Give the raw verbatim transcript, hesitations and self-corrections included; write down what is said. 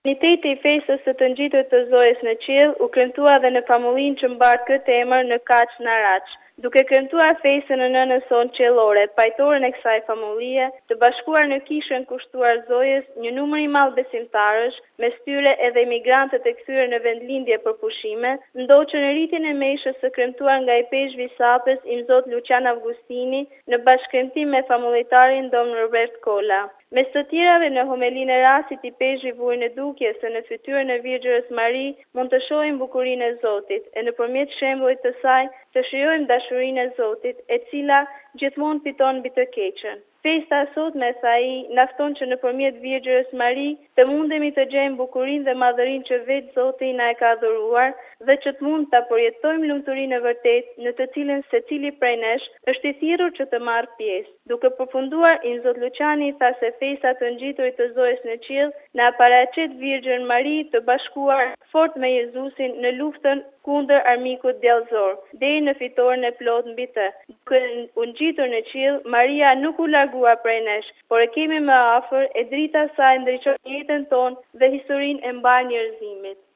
Uniteti i fesës së të ngjitur të Zojës në qiell u kremtua dhe në famullinë që mbar këtë emër në Kaq në Araç. Duke kremtuar fesën në nënën son qiellore, pajtoren e kësaj famullie, të bashkuar në kishën kushtuar Zojës, një numër i madh besimtarësh, mes tyre edhe emigrantët e kthyer në vendlindje për pushime, ndoqën në rritjen e meshës së kremtuar nga i peshqvi Sapës, Imzot Lucian Avgustini, në bashkëkremtim me famullitarin Dom Robert Kolla. Mes të tjerave, në homelinë e rastit i peshqvi vuaj në dukje se në fytyrën e Virgjërës Mari mund të shohim bukurinë e Zotit, e nëpërmjet shembullit të saj të shijojmë dashurinë e Zotit, e cila gjithmonë fiton mbi të keqen. Festa sot, me tha ai, na fton që nëpërmjet Virgjërës Mari të mundemi të gjejmë bukurinë dhe madhërinë që vetë Zoti na e ka dhuruar dhe që të mund ta përjetojmë lumturinë e vërtetë në të cilën secili prej nesh është i thirrur që të marrë pjesë. Duke përfunduar, Imzot Luciani tha se festa të ngjiturit të Zojës në qiell na paraqet Virgjën Mari të bashkuar fort me Jezusin në luftën kundër armikut djallëzor, deri në fitoren e plot mbi të. Duke u ngjitur në qiell, Maria nuk u largua prej nesh, por e kemi më afër, e drita saj ndriçon jetën tonë dhe historinë e mbar njerëzimit.